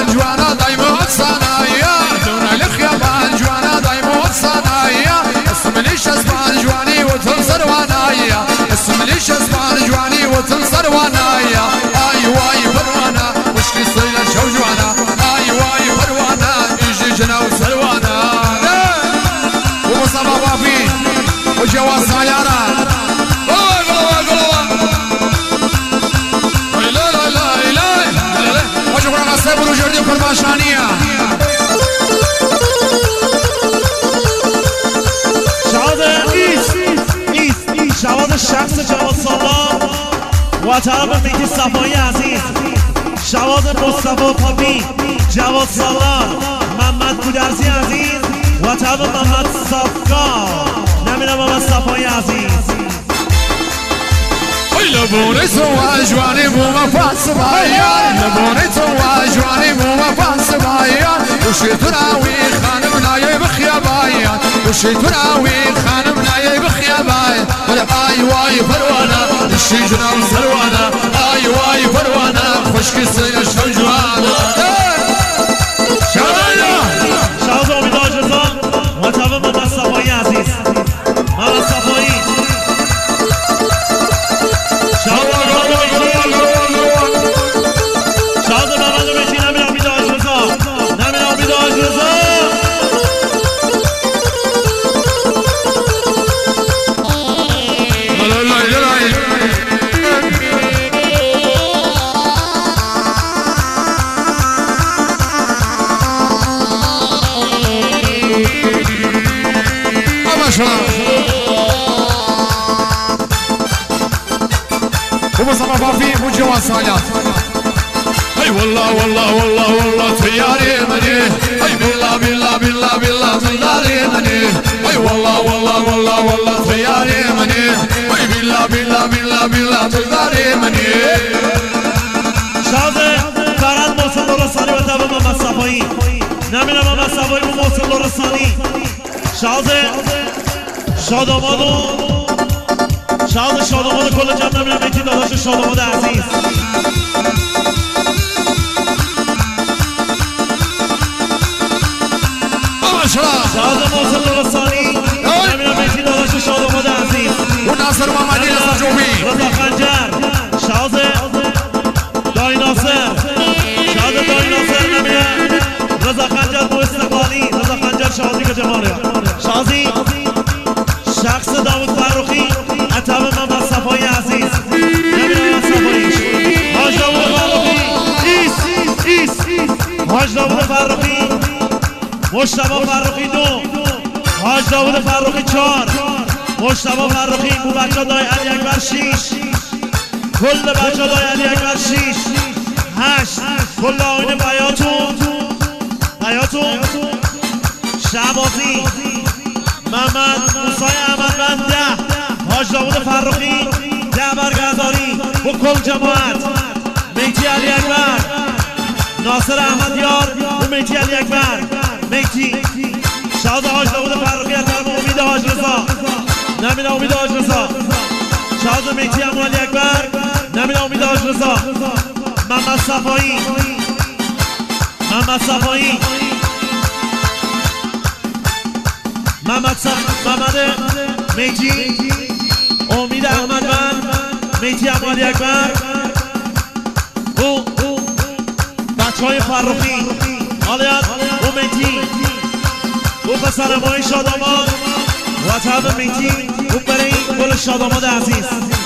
جوانا دايما صنايا دونا الخيابان جوانا دايما صنايا اسم ليش اسبان جواني وتنصر وانايا اسم ليش اسبان جواني وتنصر وانايا اي واي فروانا وش يصير شو جوانا اي واي فروانا يجي جنا وسلوانا ومصطفى وافي وجواز سيارة وشكرا للسيب والجردي وكرمان شانية شعاد إيس شعاد الشخص جواد صلاح وطرف مهدی صفایی عزیز شعاد مصطفى پاپی جواد صلاح محمد گودرزی عزیز و طرف محمد صفکار نمیرم محمد صفایی عزیز لبوني سوا جواني مو مفاس بايا لبوني سوا جواني مو مفاس بايا وشي تراوي خانم نايي بخيا بايا وشي تراوي خانم نايي بخيا بايا اي واي فروانا الشجرة وسلوانا اي واي فروانا خشكي سيا شو جوانا شادية شاد امید آجرزان و طرف محمد صفایی عزیز محمد صفایی ومصطفى فافي وجواز سالات اي والله والله والله والله تياري مني اي بالله بالله بالله بالله تياري مني اي والله والله والله والله تياري مني اي بالله بالله بالله بالله تياري مني شازه فراد موصل رسانی و تابع محمد صفایی نمیرم محمد صفایی و موصل رسانی شازه شاداماد کل جمع نمیرم ایتی داداش شاداماد عزیز شاد موصل رسانی نمیرم ایتی داداش شاداماد عزیز و ناصر محمدی نصر جوبی رضا خنجر شاد دای ناصر نمیرم رضا خنجر بو استقلالی رضا خنجر شازی که جماله شازی شخص داود فرخی اتاب محمد صفایی عزیز نمیرم محمد صفایی حاج داود فرخی ایس حاج داود فرخی مجتبی فرخی 2 حاج داود فرخی 4 مجتبی فرخی بو بچه دای علی اکبر 6 کل بچه دای علی اکبر 6 8 کل آینه بیاتون شعبازی محمد موسای احمدبند 10 حاج داود فرخی 10 برگرداری با کل جماعت مهدی علی اکبر ناصر احمدیار و مهدی علی اکبر مهدی شاد حاج داود فرخی از طرف امید حاج رضا نمیره امید حاج رضا شاد مهدی علی اکبر نمیره امید حاج رضا محمد صفایی محمد مهدی امید احمدبند مهدی علی اکبر او بچه های فرخی حالیت او مهدی او پسر مای شاداماد و طرف مهدی او برای گل شاداماد عزیز